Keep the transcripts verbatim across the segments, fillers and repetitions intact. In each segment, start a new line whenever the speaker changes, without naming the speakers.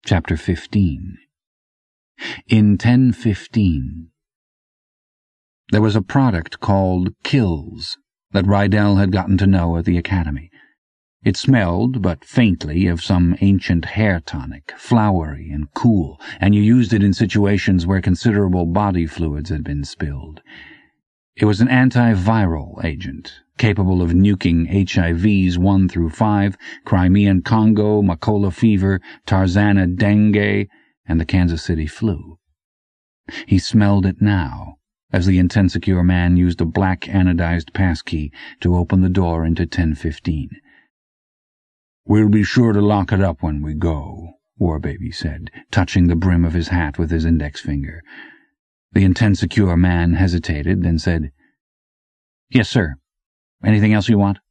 Chapter fifteen. In ten fifteen. There was a product called Kills that Rydell had gotten to know at the academy. It smelled, but faintly, of some ancient hair tonic, flowery and cool, and you used it in situations where considerable body fluids had been spilled. It was an antiviral agent, capable of nuking H I Vs one through five, Crimean Congo, Macola fever, Tarzana dengue, and the Kansas City flu. He smelled it now, as the Intensecure man used a black anodized passkey to open the door into ten fifteen. "We'll be sure to lock it up when we go," Warbaby said, touching the brim of his hat with his index finger. The Intensecure man hesitated, then said, "Yes, sir. Anything else you want?"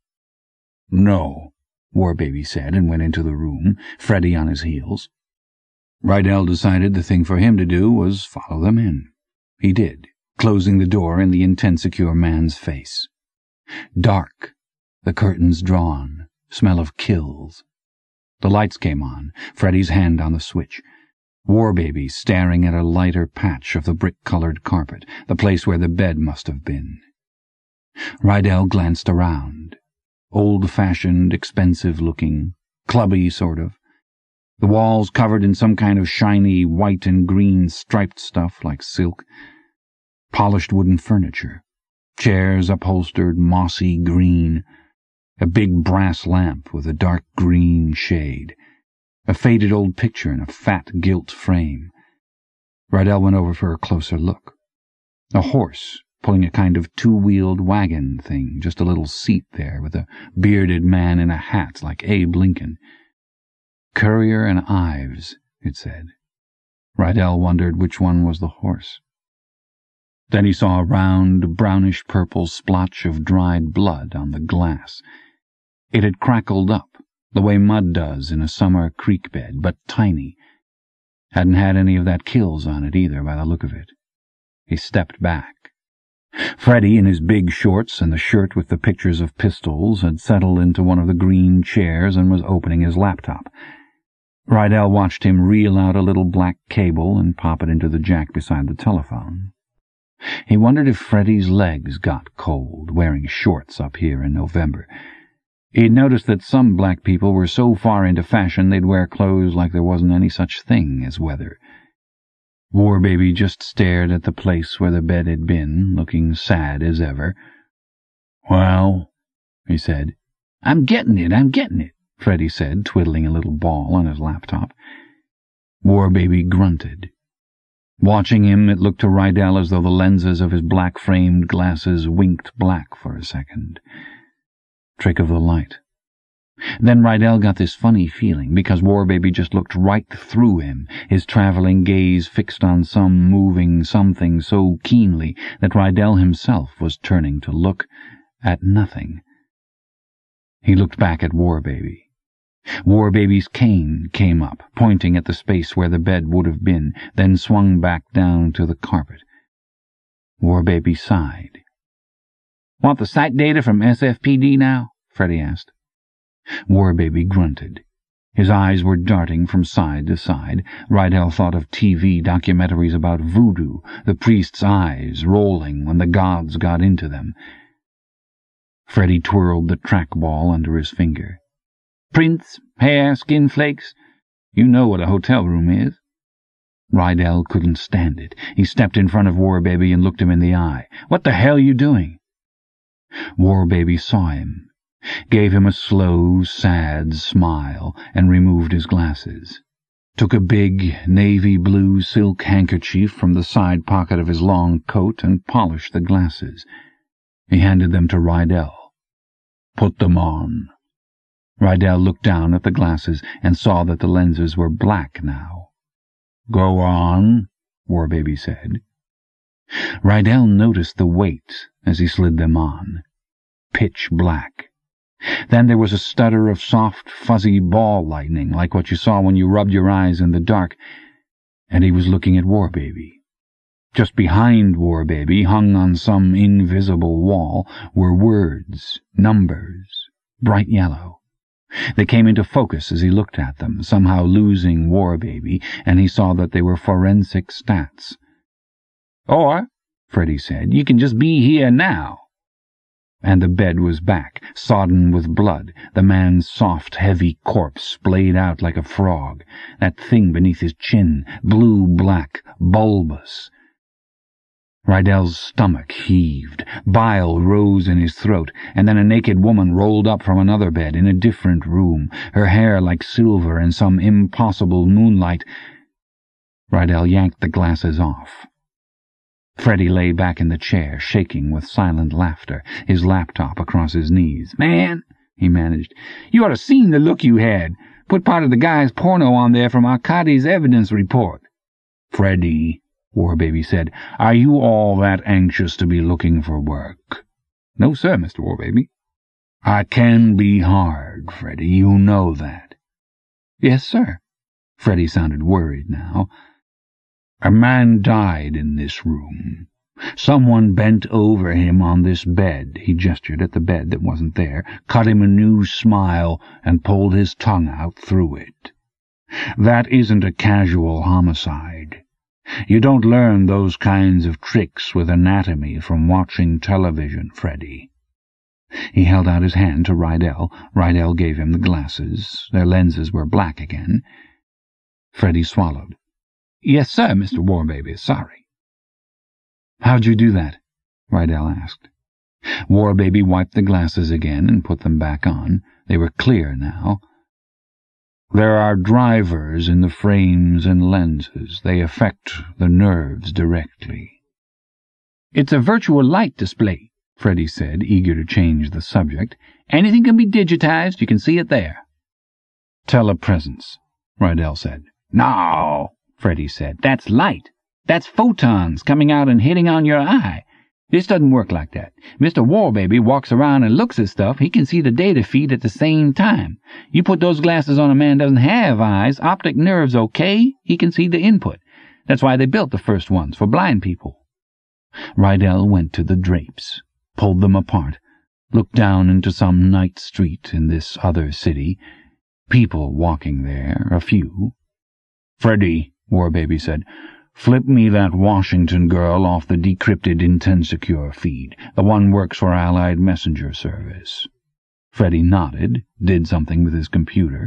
"No," Warbaby said, and went into the room, Freddy on his heels. Rydell decided the thing for him to do was follow them in. He did, closing the door in the Intensecure man's face. Dark, the curtains drawn, smell of kills. The lights came on, Freddy's hand on the switch. Warbaby staring at a lighter patch of the brick-colored carpet, the place where the bed must have been. Rydell glanced around. Old-fashioned, expensive-looking, clubby sort of. The walls covered in some kind of shiny white and green striped stuff like silk. Polished wooden furniture. Chairs upholstered mossy green. A big brass lamp with a dark green shade. A faded old picture in a fat gilt frame. Rydell went over for a closer look. A horse pulling a kind of two-wheeled wagon thing, just a little seat there with a bearded man in a hat like Abe Lincoln. Currier and Ives, it said. Rydell wondered which one was the horse. Then he saw a round, brownish-purple splotch of dried blood on the glass. It had crackled up, the way mud does in a summer creek bed, but tiny. Hadn't had any of that Kills on it either, by the look of it. He stepped back. Freddy, in his big shorts and the shirt with the pictures of pistols, had settled into one of the green chairs and was opening his laptop. Rydell watched him reel out a little black cable and pop it into the jack beside the telephone. He wondered if Freddy's legs got cold, wearing shorts up here in November. He'd noticed that some black people were so far into fashion they'd wear clothes like there wasn't any such thing as weather. Warbaby just stared at the place where the bed had been, looking sad as ever. "Well," he said. "I'm getting it, I'm getting it," Freddy said, twiddling a little ball on his laptop. Warbaby grunted. Watching him, it looked to Rydell as though the lenses of his black-framed glasses winked black for a second. Trick of the light. Then Rydell got this funny feeling, because Warbaby just looked right through him, his travelling gaze fixed on some moving something so keenly that Rydell himself was turning to look at nothing. He looked back at Warbaby. Warbaby's cane came up, pointing at the space where the bed would have been, then swung back down to the carpet. Warbaby sighed. "Want the site data from S F P D now?" Freddy asked. Warbaby grunted. His eyes were darting from side to side. Rydell thought of T V documentaries about voodoo, the priest's eyes rolling when the gods got into them. Freddy twirled the trackball under his finger. "Prints, hair, skin flakes. You know what a hotel room is." Rydell couldn't stand it. He stepped in front of Warbaby and looked him in the eye. "What the hell are you doing?" Warbaby saw him, gave him a slow, sad smile, and removed his glasses. Took a big, navy-blue silk handkerchief from the side pocket of his long coat and polished the glasses. He handed them to Rydell. "Put them on." Rydell looked down at the glasses and saw that the lenses were black now. "Go on," Warbaby said. Rydell noticed the weight as he slid them on. Pitch black. Then there was a stutter of soft, fuzzy ball lightning, like what you saw when you rubbed your eyes in the dark, and he was looking at Warbaby. Just behind Warbaby, hung on some invisible wall, were words, numbers, bright yellow. They came into focus as he looked at them, somehow losing War Baby, and he saw that they were forensic stats. "Or," Freddy said, "you can just be here now." And the bed was back, sodden with blood, the man's soft, heavy corpse splayed out like a frog, that thing beneath his chin, blue-black, bulbous. Rydell's stomach heaved, bile rose in his throat, and then a naked woman rolled up from another bed in a different room, her hair like silver in some impossible moonlight. Rydell yanked the glasses off. Freddy lay back in the chair, shaking with silent laughter, his laptop across his knees. "Man," he managed, "you ought to seen the look you had. Put part of the guy's porno on there from Arkady's evidence report." "Freddy," War Baby said, "are you all that anxious to be looking for work?" "No, sir, Mister War Baby." "I can be hard, Freddy, you know that." "Yes, sir." Freddy sounded worried now. "A man died in this room. Someone bent over him on this bed," he gestured at the bed that wasn't there, "cut him a new smile and pulled his tongue out through it. That isn't a casual homicide. You don't learn those kinds of tricks with anatomy from watching television, Freddy." He held out his hand to Rydell. Rydell gave him the glasses. Their lenses were black again. Freddy swallowed. "Yes, sir, Mister War Baby, sorry." "How'd you do that?" Rydell asked. War Baby wiped the glasses again and put them back on. They were clear now. "There are drivers in the frames and lenses. They affect the nerves directly." "It's a virtual light display," Freddy said, eager to change the subject. "Anything can be digitized. You can see it there." "Telepresence," Rydell said. "No," Freddy said. "That's light. That's photons coming out and hitting on your eye. This doesn't work like that. Mister War Baby walks around and looks at stuff. He can see the data feed at the same time. You put those glasses on a man who doesn't have eyes, optic nerves okay, he can see the input. That's why they built the first ones, for blind people." Rydell went to the drapes, pulled them apart, looked down into some night street in this other city. People walking there, a few. "Freddy," War Baby said, "flip me that Washington girl off the decrypted Intensecure feed. The one works for Allied Messenger Service." Freddy nodded, did something with his computer.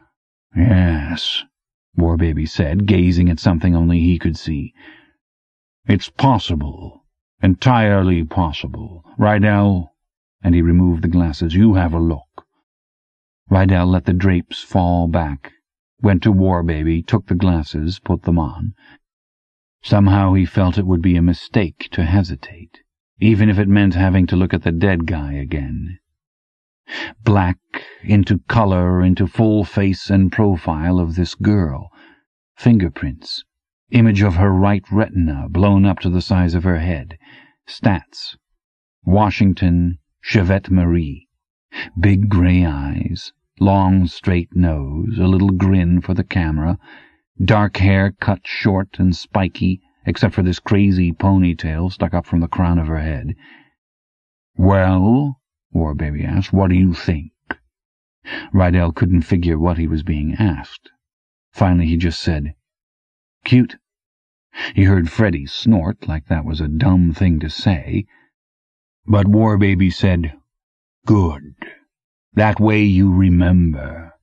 "Yes," War Baby said, gazing at something only he could see. "It's possible. Entirely possible. Rydell," and he removed the glasses, "you have a look." Rydell let the drapes fall back, went to War Baby, took the glasses, put them on. Somehow he felt it would be a mistake to hesitate, even if it meant having to look at the dead guy again. Black, into color, into full face and profile of this girl. Fingerprints. Image of her right retina, blown up to the size of her head. Stats. Washington, Chevette Marie. Big gray eyes. Long, straight nose, a little grin for the camera. Dark hair cut short and spiky, except for this crazy ponytail stuck up from the crown of her head. "Well," War Baby asked, "what do you think?" Rydell couldn't figure what he was being asked. Finally he just said, "Cute." He heard Freddy snort like that was a dumb thing to say, but War Baby said, "Good. That way you remember."